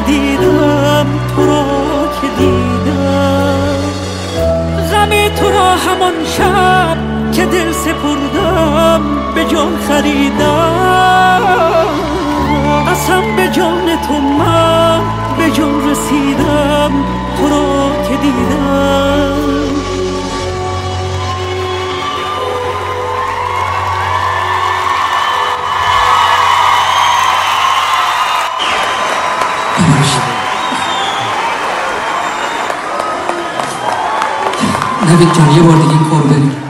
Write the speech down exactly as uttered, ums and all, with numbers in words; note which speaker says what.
Speaker 1: دیدم، تو را که دیدم، غم تو را همان شب که دل سپردم به جان خریدم. قسم به جان تو من به جان رسیدم، تو را که دیدم.
Speaker 2: نوید جان یه بار دیگه این کار بریم.